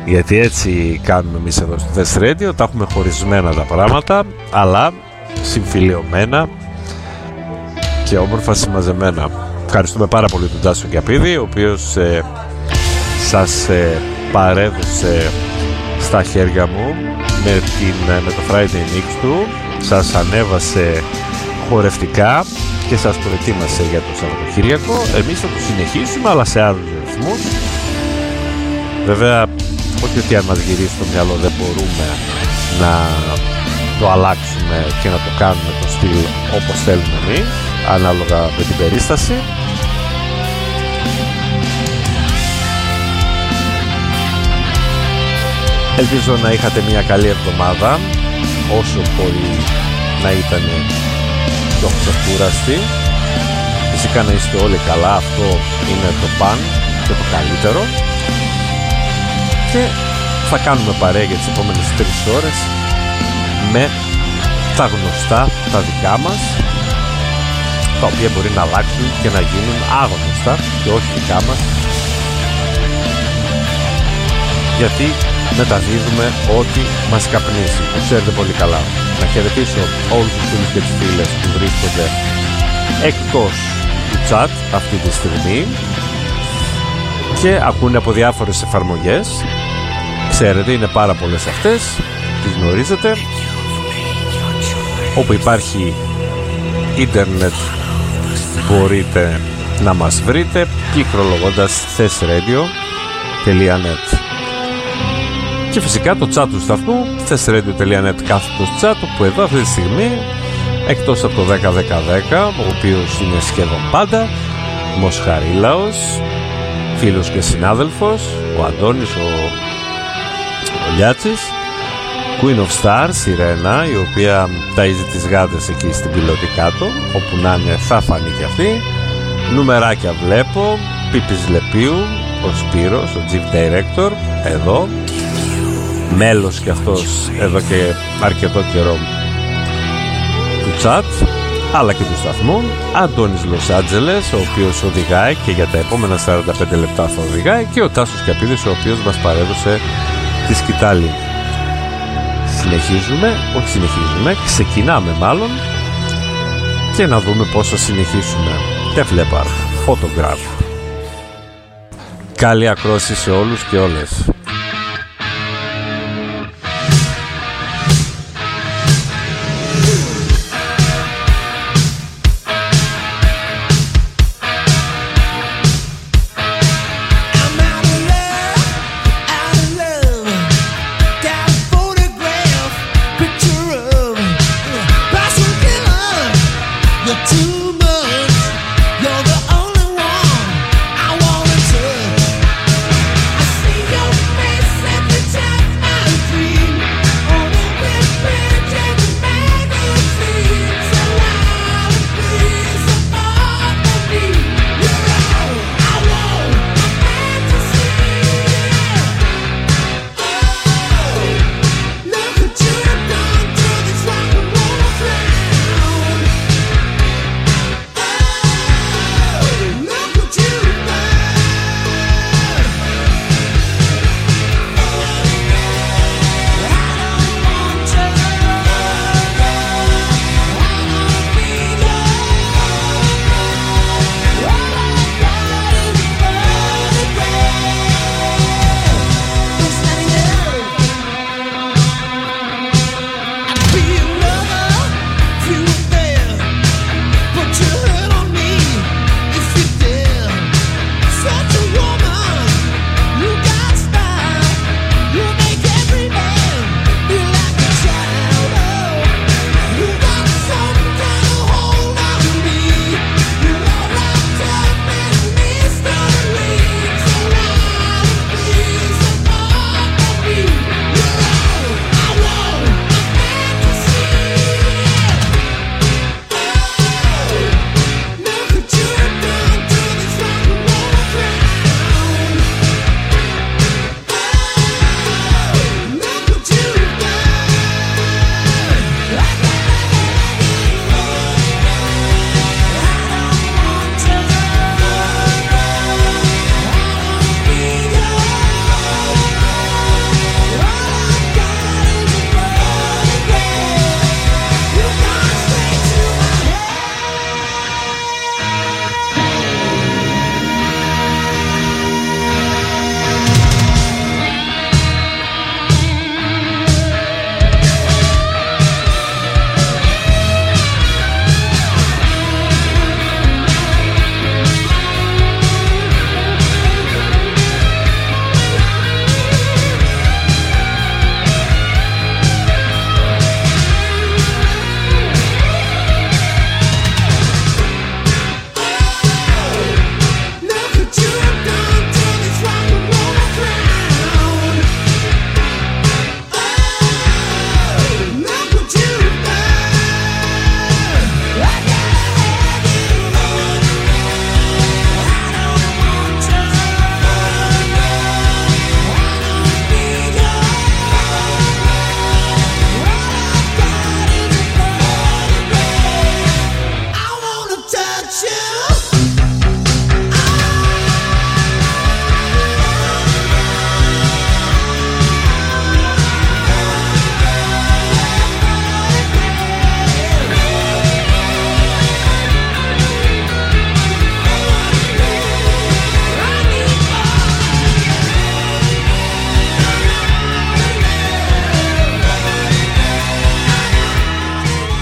Γιατί έτσι κάνουμε εμείς εδώ στο Test Radio. Τα έχουμε χωρισμένα τα πράγματα, αλλά συμφιλειωμένα και όμορφα συμμαζεμένα. Ευχαριστούμε πάρα πολύ τον Τάσο Κιαπίδη, ο οποίος σας παρέδωσε στα χέρια μου με το Friday Mix του. Σας ανέβασε χορευτικά και σας προετοίμασε για το Σαββατοκύριακο. Εμείς θα το συνεχίσουμε, αλλά σε άλλους ρυθμούς. Βέβαια, όχι ότι αν μας γυρίσει το μυαλό δεν μπορούμε να το αλλάξουμε και να το κάνουμε το στυλ όπως θέλουμε εμείς, ανάλογα με την περίσταση. Ελπίζω να είχατε μια καλή εβδομάδα, όσο μπορεί να ήταν πιο ξεκούραστη. Φυσικά να είστε όλοι καλά, αυτό είναι το παν και το καλύτερο. Και θα κάνουμε παρέα για τις επόμενες 3 ώρες με τα γνωστά, τα δικά μας, τα οποία μπορεί να αλλάξουν και να γίνουν άγνωστα και όχι δικά μας, γιατί μεταδίδουμε ό,τι μας καπνίσει. Το ξέρετε πολύ καλά. Να χαιρετήσω όλους τους φίλους και τις φίλες που βρίσκονται εκτός του chat αυτή τη στιγμή και ακούνε από διάφορες εφαρμογές. Ξέρετε, είναι πάρα πολλές αυτές, τις γνωρίζετε. Όπου υπάρχει ίντερνετ μπορείτε να μας βρείτε πληκτρολογώντας thesradio.net. Και φυσικά το chat του σταθμού thesradio.net/chat, που εδώ αυτή τη στιγμή, εκτός από το 10-10-10, ο οποίος είναι σχεδόν πάντα Μοσχαρίλαος, φίλος και συνάδελφος, ο Αντώνης, ο Λιάτσης, Queen of Stars, η Ρένα, η οποία ταΐζει τις γάτες εκεί στην πιλωτή κάτω, όπου να είναι θα φανεί και αυτή. Νουμεράκια βλέπω, Πίπης Λεπίου, ο Σπύρος, ο Chief Director, εδώ, μέλος και αυτός εδώ και αρκετό καιρό του chat, αλλά και του σταθμού. Αντώνης Λος Άντζελες, ο οποίος οδηγάει και για τα επόμενα 45 λεπτά θα οδηγάει, και ο Τάσος Κιαπίδης, ο οποίος μας παρέδωσε τη σκητάλη. Ξεκινάμε μάλλον, και να δούμε πώς θα συνεχίσουμε. Def Leppard, Photograph. Καλή ακρόαση σε όλους και όλες. You're the only one I wanna touch. I see your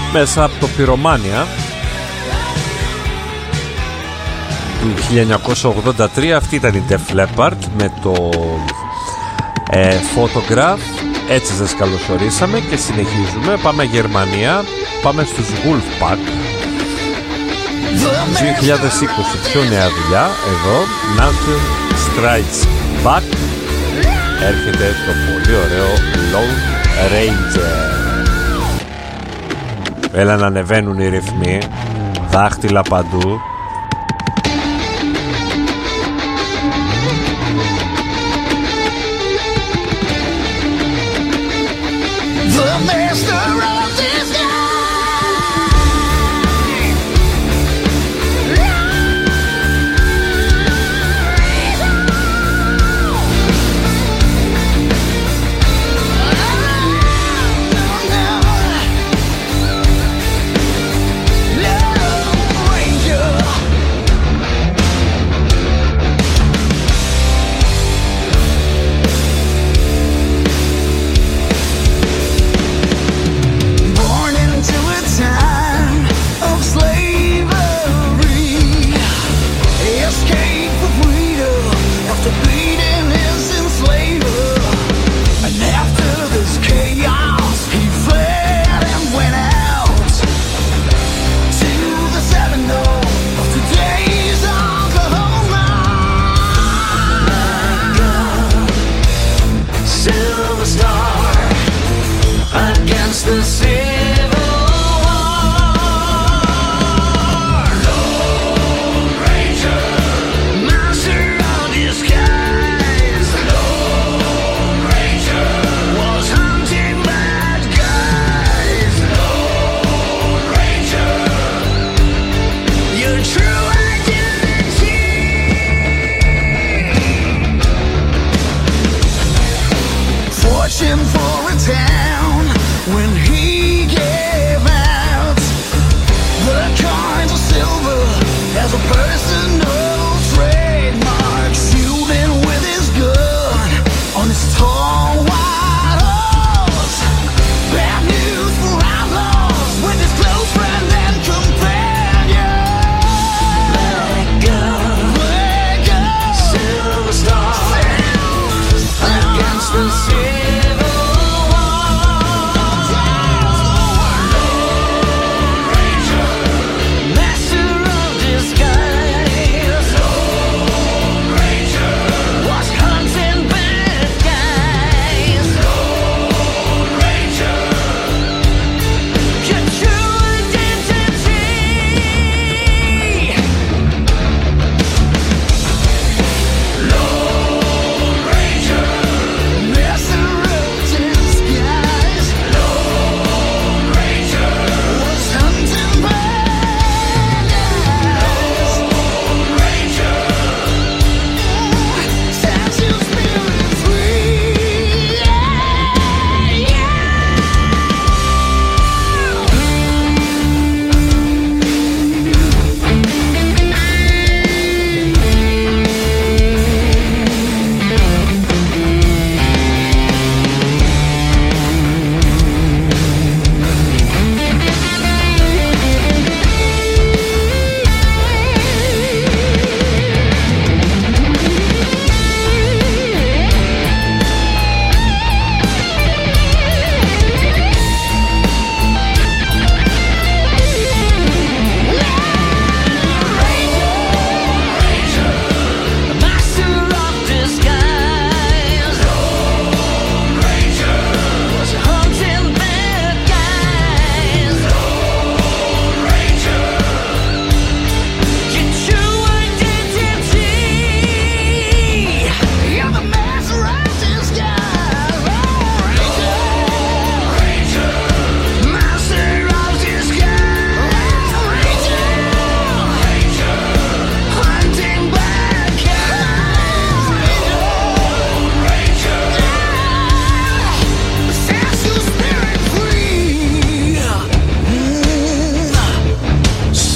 μέσα από το Πυρομάνια του 1983. Αυτή ήταν η Def Leppard με το Photograph. Έτσι σας καλωσορίσαμε και συνεχίζουμε. Πάμε Γερμανία, πάμε στους Wolfpack. 2020 πιο νέα δουλειά εδώ, Nature Strikes Back. Έρχεται το πολύ ωραίο Lone Ranger. Έλα να ανεβαίνουν οι ρυθμοί, δάχτυλα παντού.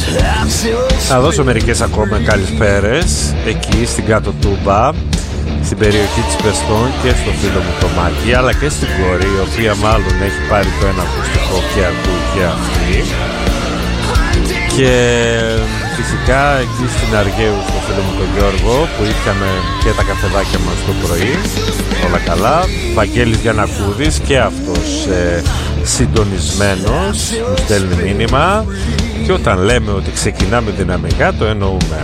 Να δώσω μερικές ακόμα καλησπέρες εκεί στην κάτω Τούμπα, στην περιοχή της Πεστών και στο φίλο μου το Μάκη, αλλά και στην Κόρη, η οποία μάλλον έχει πάρει το ένα ακουστικό και ακούει και αυτή. Και φυσικά εκεί στην Αργαίου στο φίλο μου τον Γιώργο, που είχαμε και τα καφεδάκια μας το πρωί, όλα καλά. Βαγγέλης Γιαννακούδης και αυτός συντονισμένος, μου στέλνει μήνυμα, και όταν λέμε ότι ξεκινάμε δυναμικά το εννοούμε.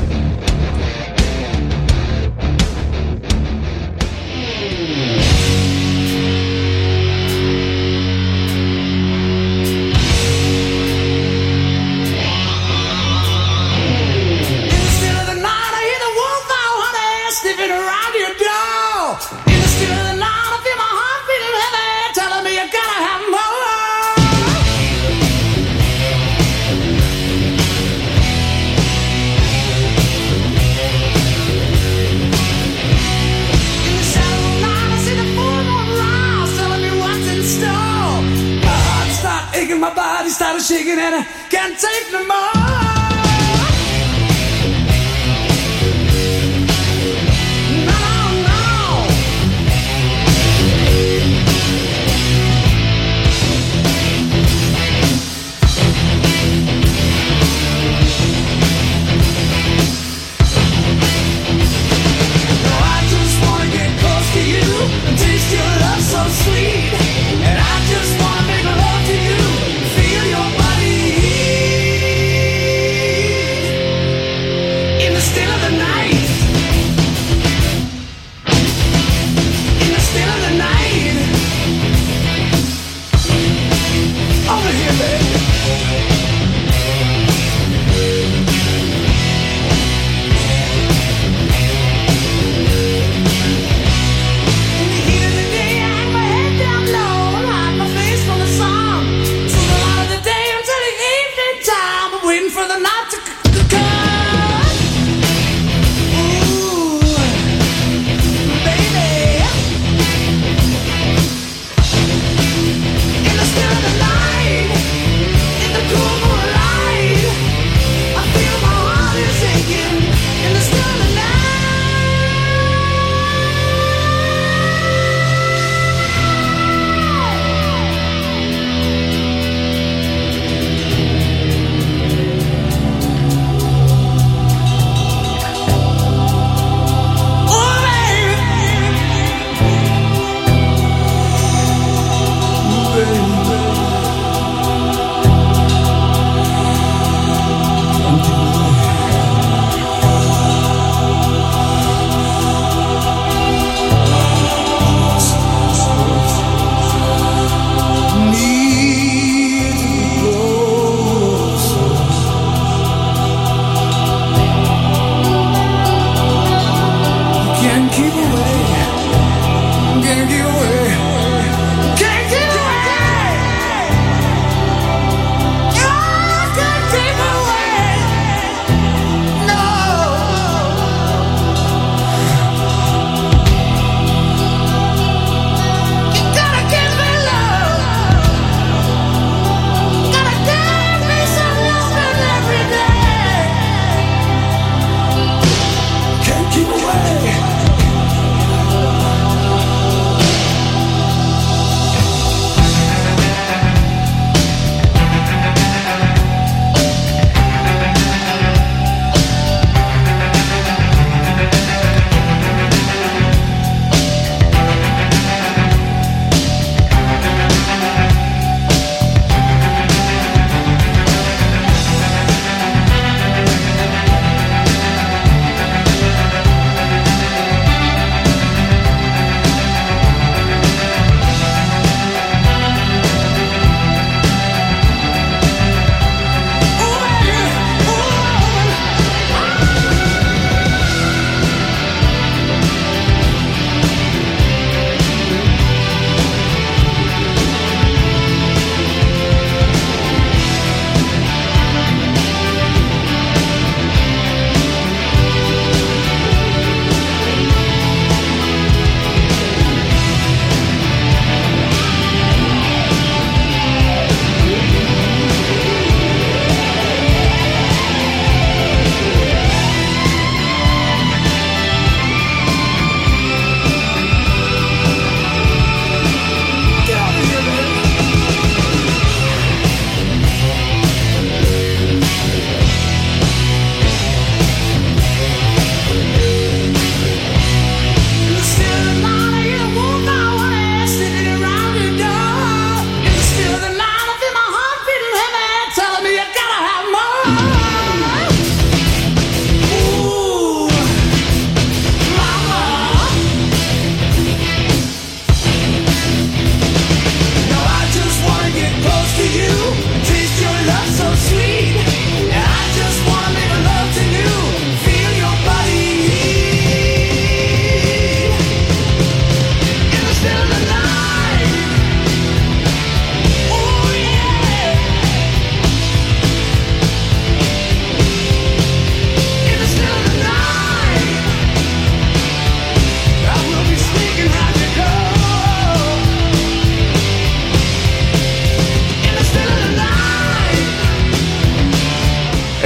My body started shaking and I can't take no more.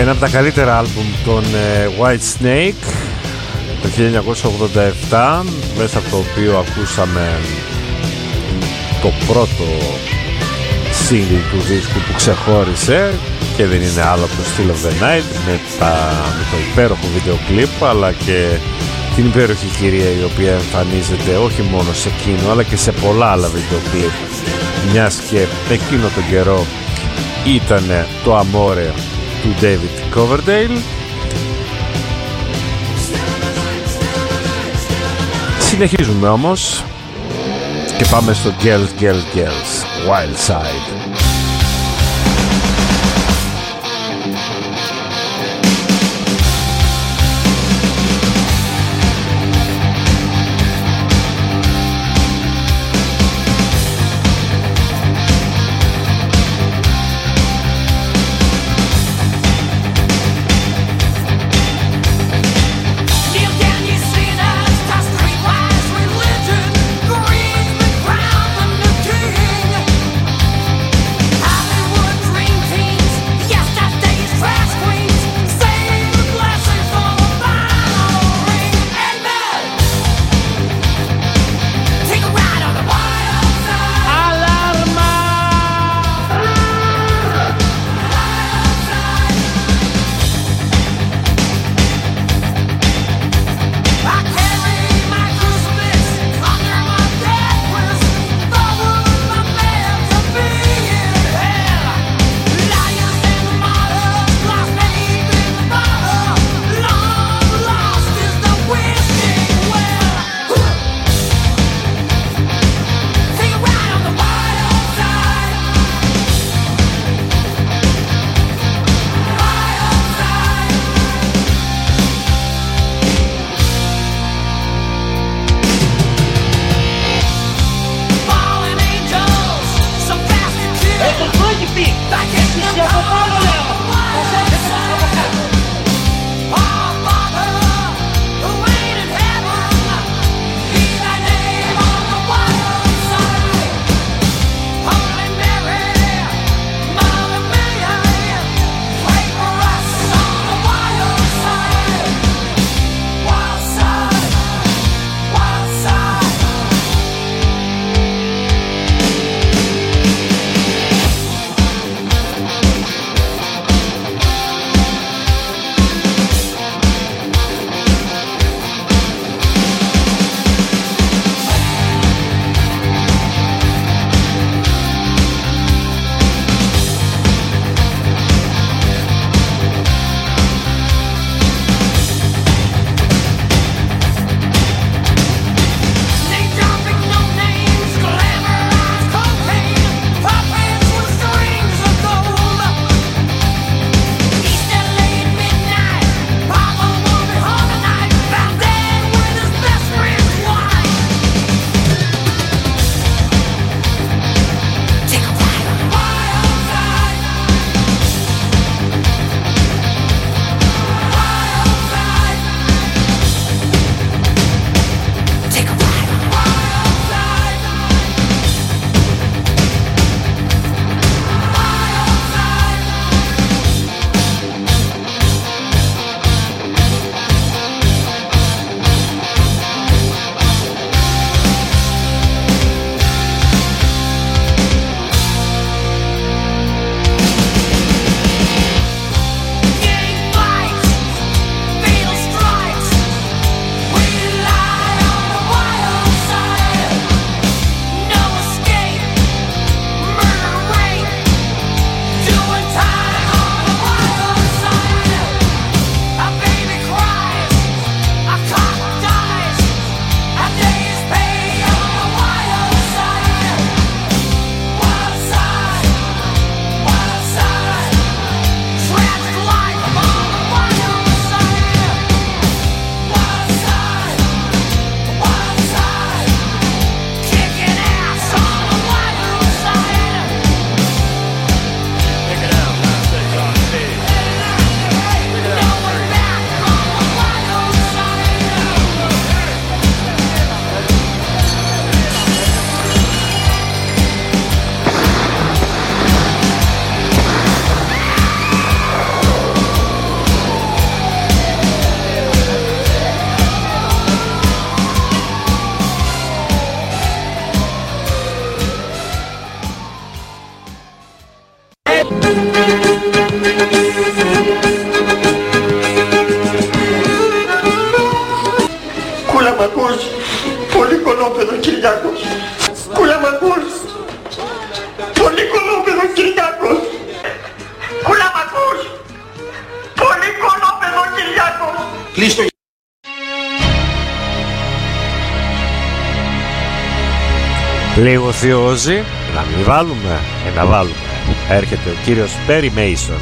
Ένα από τα καλύτερα άλμπουμ των White Snake το 1987, μέσα από το οποίο ακούσαμε το πρώτο single του δίσκου που ξεχώρισε και δεν είναι άλλο από το Still of the Night με το υπέροχο βίντεο κλιπ, αλλά και την υπέροχη κυρία η οποία εμφανίζεται όχι μόνο σε εκείνο αλλά και σε πολλά άλλα βίντεο κλιπ, μιας και εκείνο τον καιρό ήταν το Amore του David Coverdale. Συνεχίζουμε όμως και πάμε στο Girls, Girls, Girls, Wild Side. Green's been crowned the new king. Λίγο θειόζει, να μην βάλουμε, να βάλουμε. Έρχεται ο κύριος Perry Mason.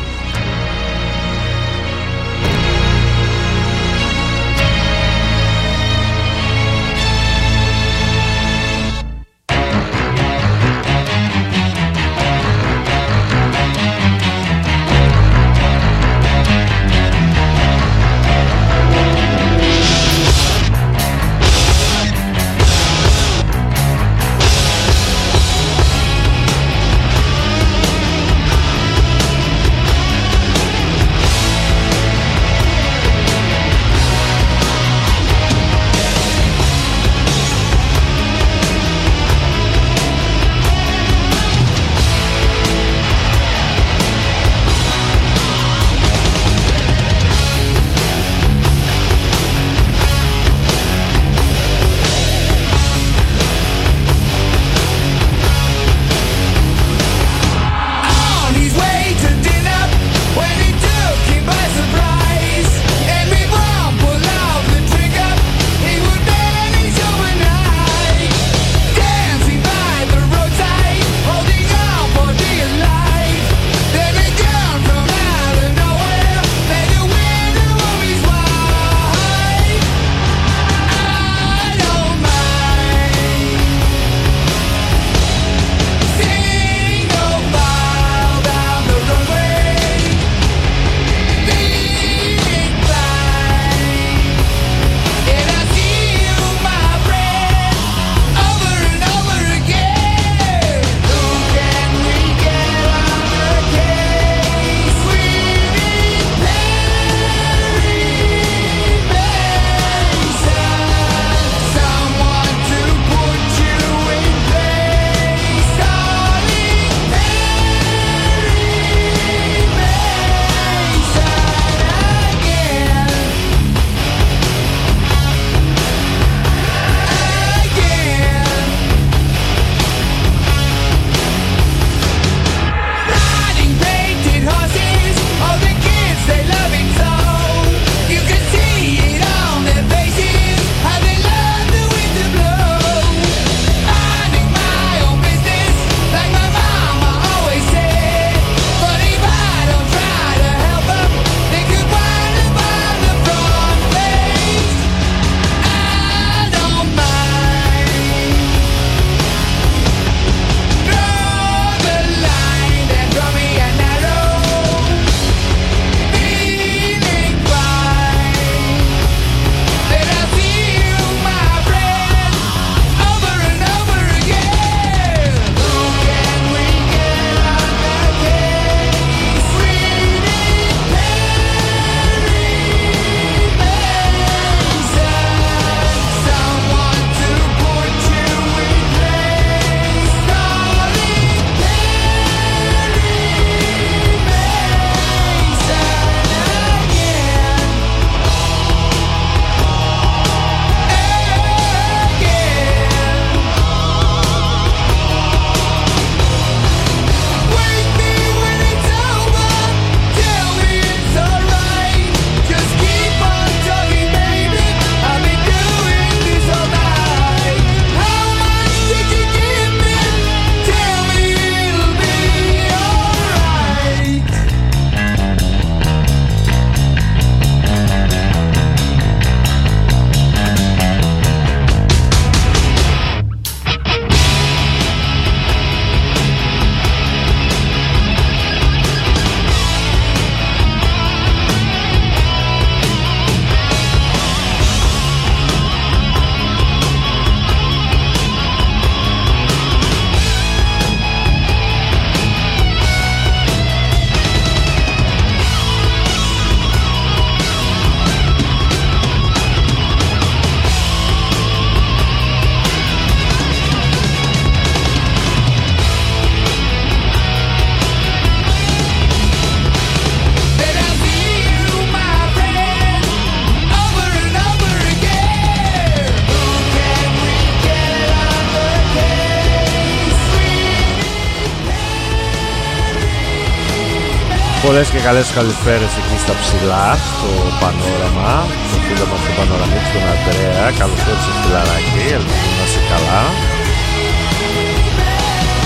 Πολλές και καλές καλησπέρες εκεί στα ψηλά, στο πανόραμα, στο φίλο μας του Πανοραμίτη, τον Αντρέα. Καλώς όρισες, φιλαράκι, ελπίζω να είσαι καλά.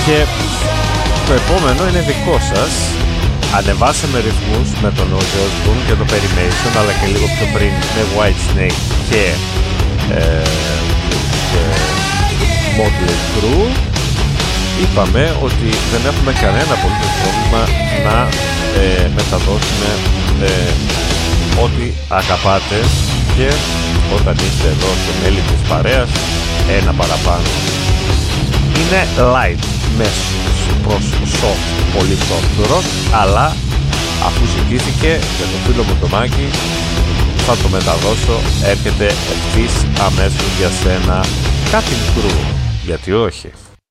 Και το επόμενο είναι δικό σας. Ανεβάσαμε ρυθμούς με τον Ozzy Osbourne και το Perry Mason, αλλά και λίγο πιο πριν με Whitesnake και Motley Crue. Είπαμε ότι δεν έχουμε κανένα απολύτως πρόβλημα να μεταδώσουμε ό,τι αγαπάτε, και όταν είστε εδώ στο μέλη της παρέας, ένα παραπάνω. Είναι light προς soft, πολύ soft rock, αλλά αφού ζητήθηκε για το φίλο μου το Μάκη, θα το μεταδώσω. Έρχεται ευθύς αμέσως για σένα Cutting Crew, γιατί όχι.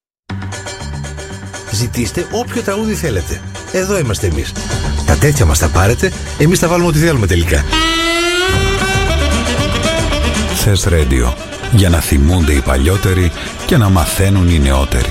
Ζητήστε όποιο τραγούδι θέλετε. Εδώ είμαστε εμείς. Τα τέτοια μας τα πάρετε, εμείς θα βάλουμε ό,τι θέλουμε τελικά. Θες Radio, για να θυμούνται οι παλιότεροι και να μαθαίνουν οι νεότεροι.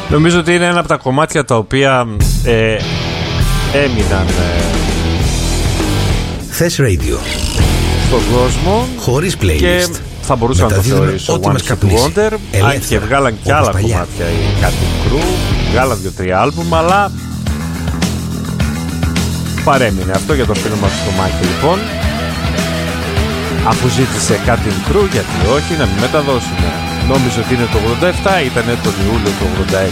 Νομίζω ότι είναι ένα από τα κομμάτια τα οποία έμειναν Θες Radio στον κόσμο χωρίς playlist και θα μπορούσα να το θεωρήσω One Hit Wonder. Αν και βγάλαν και άλλα παλιά κομμάτια οι Cutting Crew, βγάλαν 2-3 άλμπουμ, αλλά παρέμεινε αυτό για το φίλο μας το Μάκη. Λοιπόν, αφού ζήτησε Cutting Crew, γιατί όχι να μην μεταδώσουμε. Νόμιζε ότι είναι το 87, ήταν τον Ιούλιο του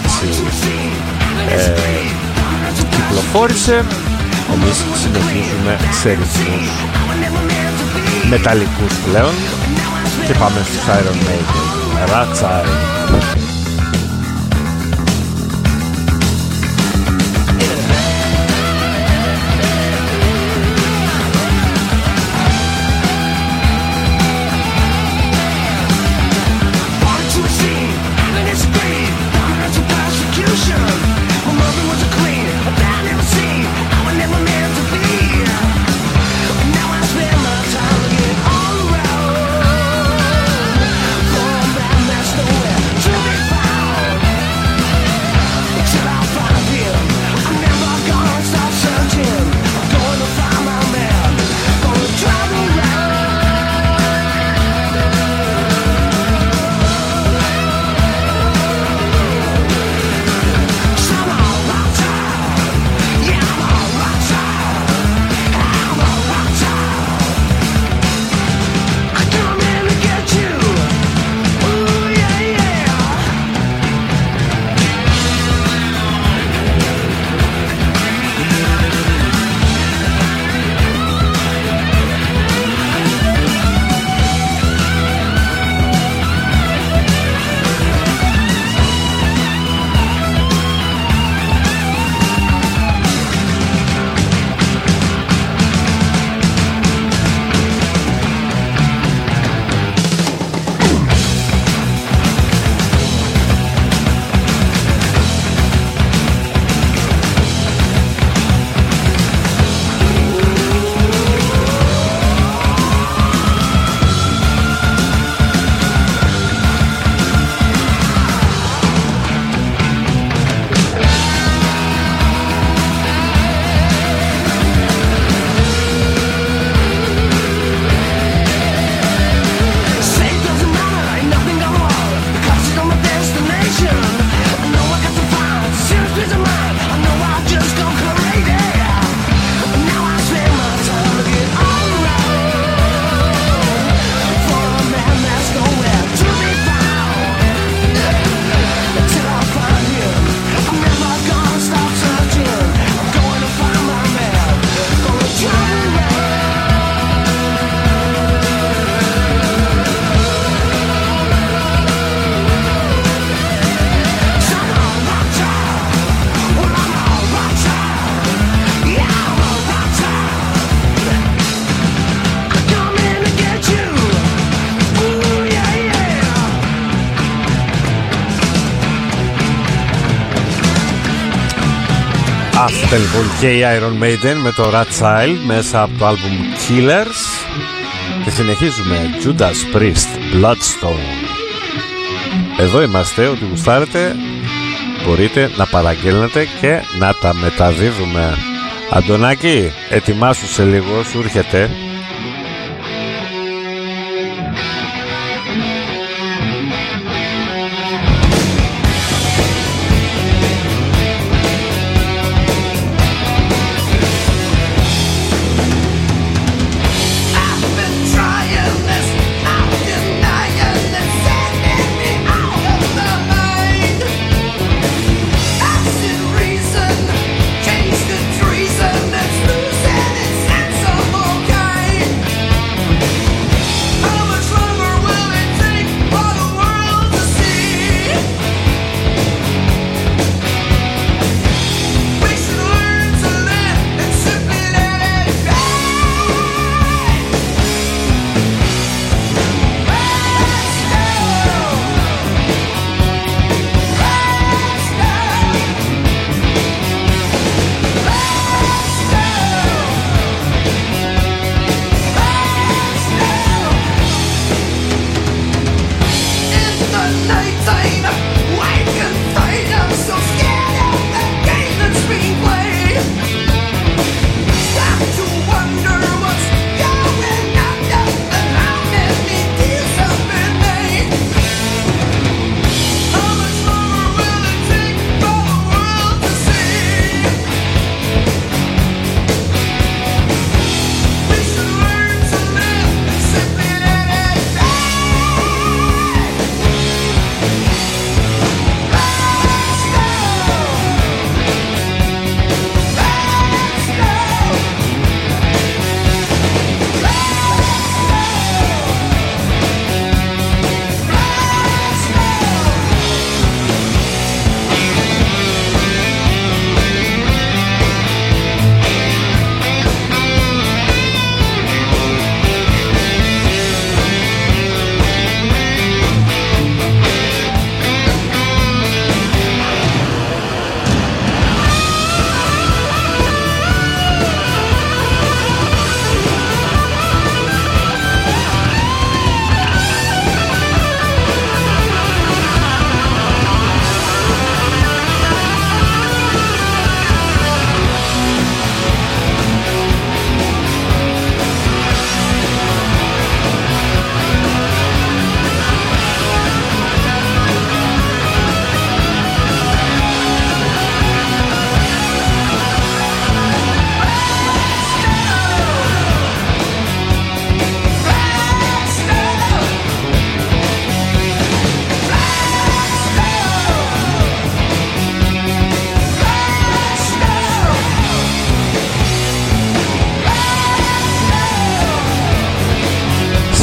86 κυκλοφόρησε. Εμείς συνεχίζουμε σε ρυθμούς μεταλλικούς πλέον και πάμε στους Iron Maiden. Ρατσάρι. Αυτά λοιπόν και οι Iron Maiden με το Rat Child μέσα από το άλμπουμ Killers και συνεχίζουμε Judas Priest Bloodstone. Εδώ είμαστε, ό,τι γουστάρετε μπορείτε να παραγγέλνετε και να τα μεταδίδουμε. Αντωνάκη, ετοιμάσου σε λίγο, σου έρχεται. Treason that's losing its sense of all kind.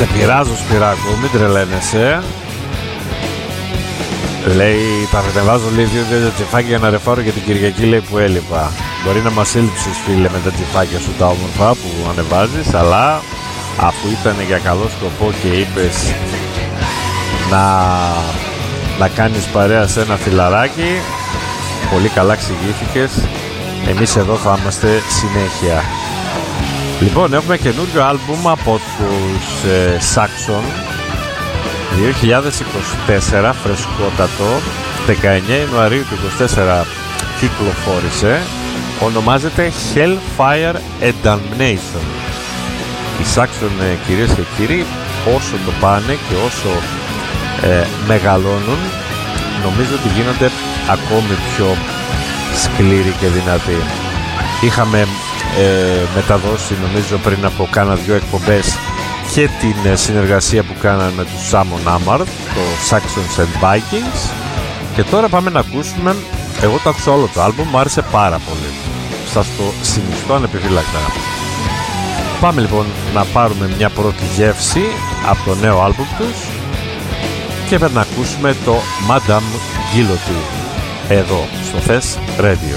Σε πειράζω Σπυράκο, μην τρελαίνεσαι. Λέει, τα ανεβάζω λέει 2-2 τσιφάκια για να ρεφάρω για την Κυριακή λέει που έλειπα. Μπορεί να μας έλειψες φίλε με τα τσιφάκια σου τα όμορφα που ανεβάζεις, αλλά αφού ήταν για καλό σκοπό και είπες να κάνεις παρέα σε ένα φιλαράκι, πολύ καλά εξηγήθηκες. Εμείς εδώ θα είμαστε συνέχεια. Λοιπόν, έχουμε καινούριο άλμπουμ από τους Saxon 2024, φρεσκότατο, 19 Ιανουαρίου του 2024 κυκλοφόρησε. Ονομάζεται Hellfire and Damnation. Οι Saxon, κυρίες και κύριοι, όσο το πάνε και όσο μεγαλώνουν, νομίζω ότι γίνονται ακόμη πιο σκληροί και δυνατοί. Είχαμε μεταδώσει νομίζω πριν από κάνα 2 εκπομπές και την συνεργασία που κάνανε με τους Amon Amarth, το Saxons and Vikings, και τώρα πάμε να ακούσουμε. Εγώ το άκουσα όλο το άλμπουμ, μου άρεσε πάρα πολύ, σας το συνιστώ ανεπιφύλακτα. Πάμε λοιπόν να πάρουμε μια πρώτη γεύση από το νέο άλμπουμ τους και να ακούσουμε το Madame Guillotine εδώ στο Θες Radio.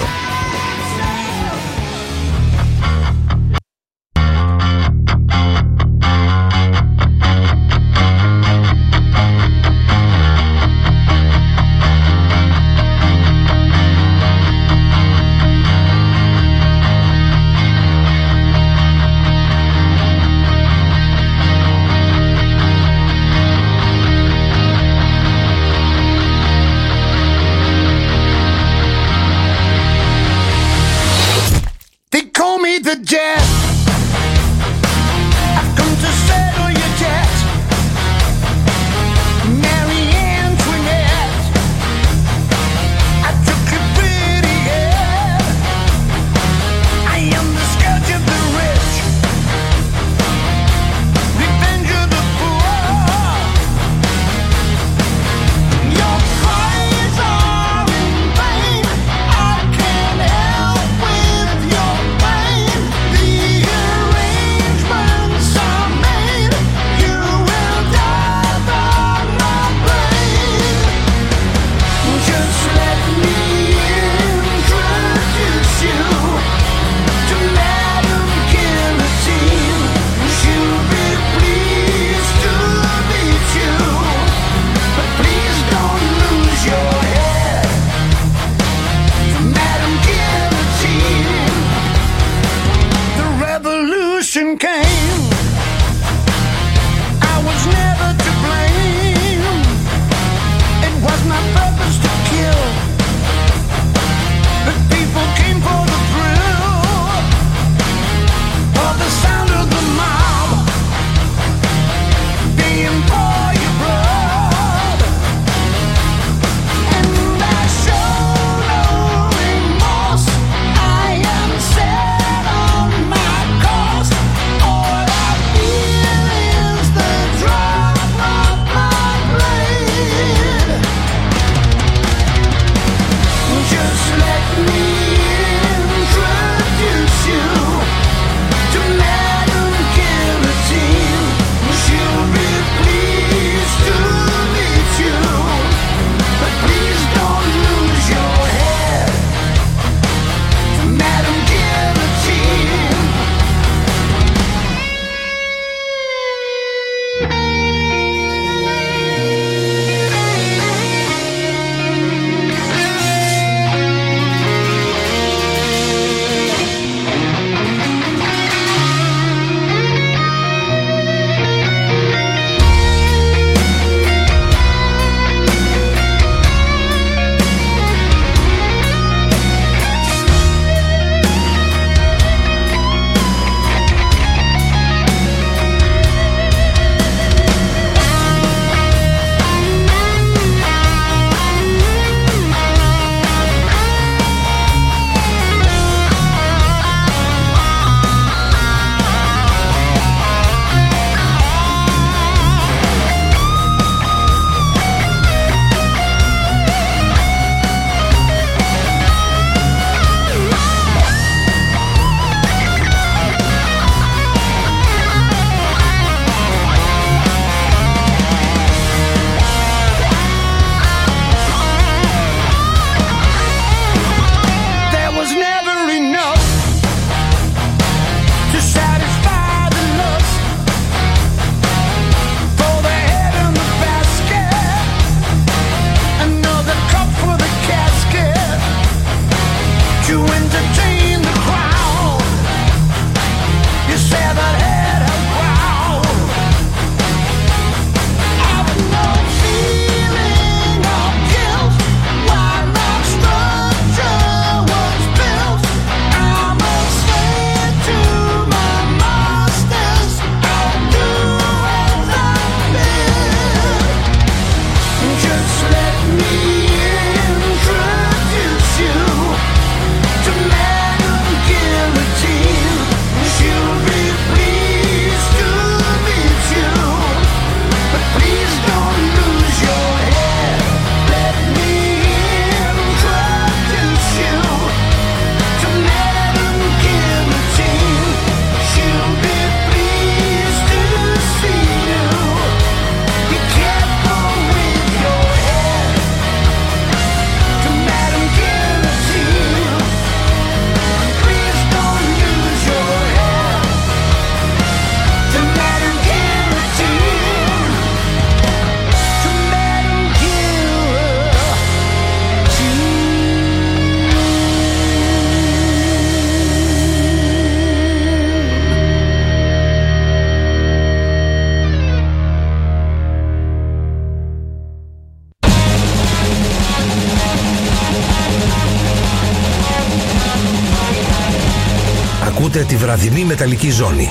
Ακούτε τη βραδινή μεταλλική ζώνη.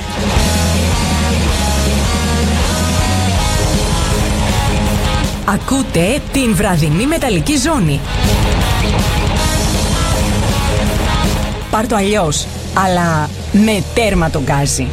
Ακούτε την βραδινή μεταλλική ζώνη. Πάρ' το αλλιώς, αλλά με τέρμα τον γκάζι.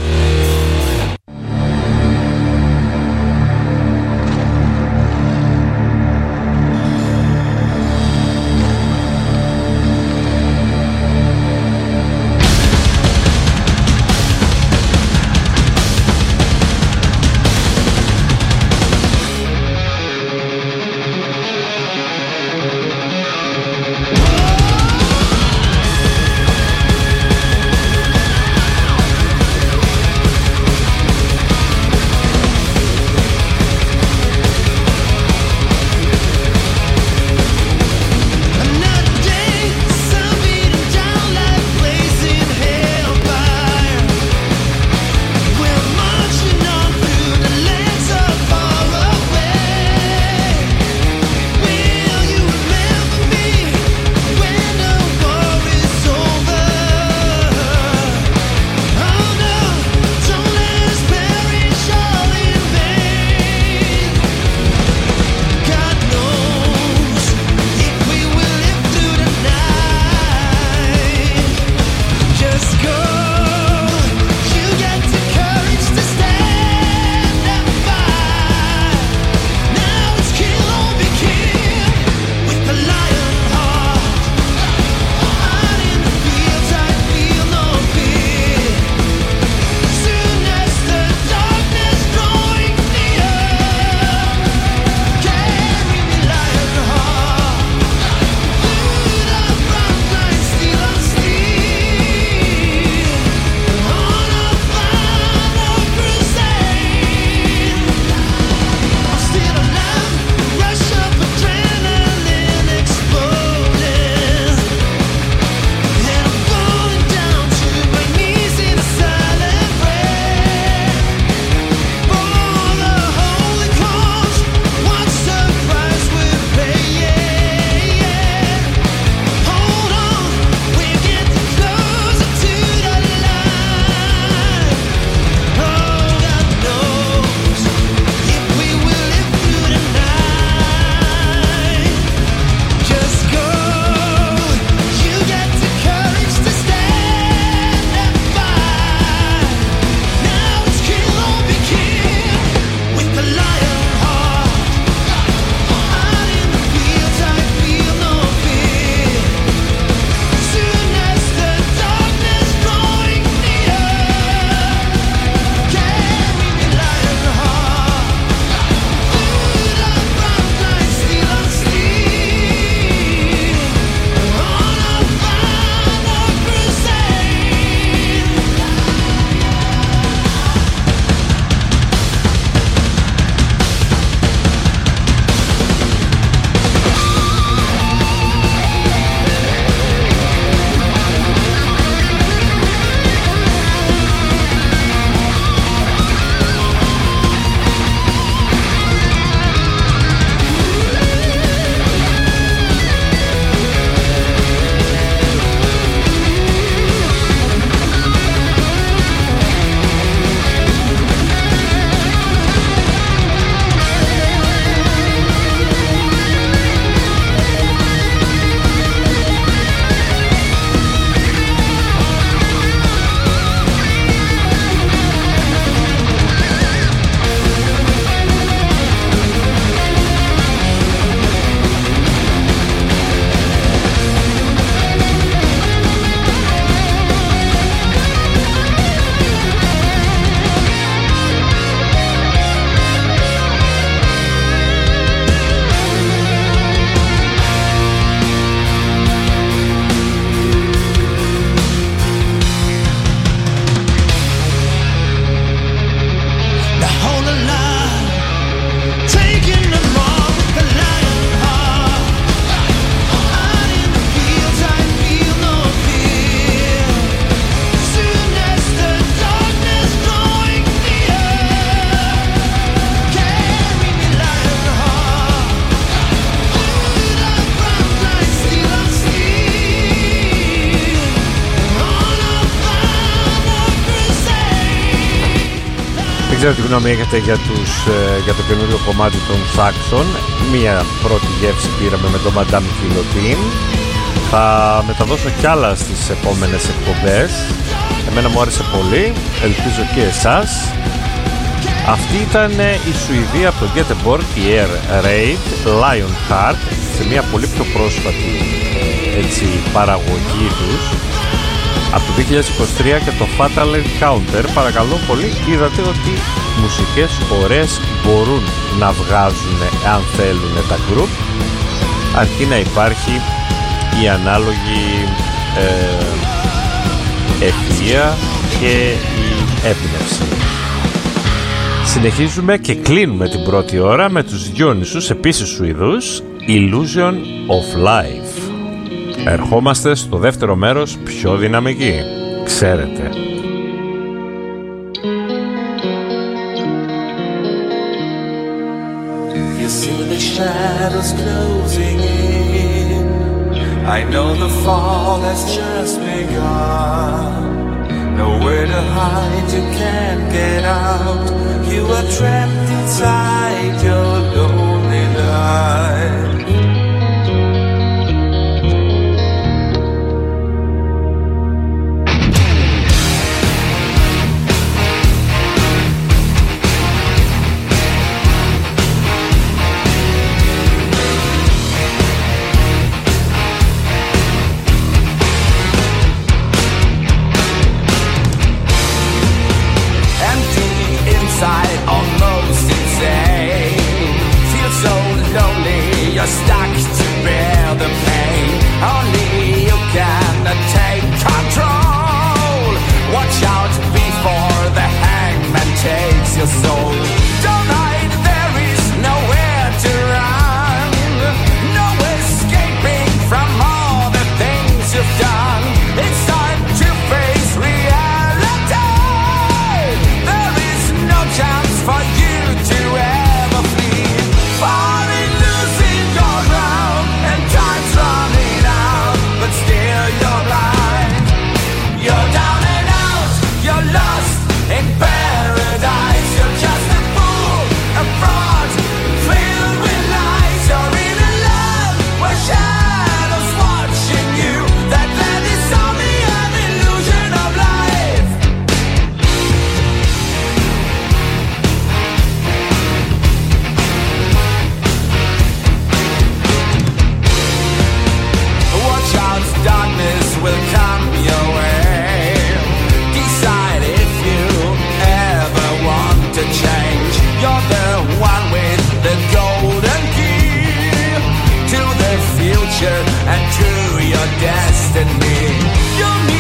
ξέρω τι γνώμη έχετε για το καινούριο κομμάτι των Saxon. Μία πρώτη γεύση πήραμε με τον Madame Guillotine. Θα μεταδώσω κι άλλα στις επόμενες εκπομπές. Εμένα μου άρεσε πολύ, ελπίζω και εσάς. Αυτή ήταν η Σουηδία από το Göteborg, η Air Raid Lionheart, σε μια πολύ πιο πρόσφατη παραγωγή τους από το 2023 και το Fatal Encounter. Παρακαλώ πολύ, είδατε ότι μουσικές ωραίες μπορούν να βγάζουν αν θέλουν τα group, αρκεί να υπάρχει η ανάλογη ευφυΐα και η έμπνευση. Συνεχίζουμε και κλείνουμε την πρώτη ώρα με τους Διόνυσους, επίσης Σουηδούς, Illusion of Life. Ερχόμαστε στο δεύτερο μέρος πιο δυναμική, ξέρετε. You see the shadows closing in. I know the fall has just begun. Nowhere to hide, you can't get out. You are trapped inside your lonely life. You're stuck to bear the pain. Only you can take control. Watch out before the hangman takes your soul. Don't hide, there is nowhere to run. No escaping from all the things you've done. It's time to face reality. There is no chance for you to ever flee. You're blind, you're down and out, you're lost in paradise. You're just a fool, a fraud, filled with lies. You're in a land where shadows watching you. That land is only an illusion of life. Watch out, darkness will come your way. Decide if you ever want to change. You're the one with the golden key to the future and to your destiny. You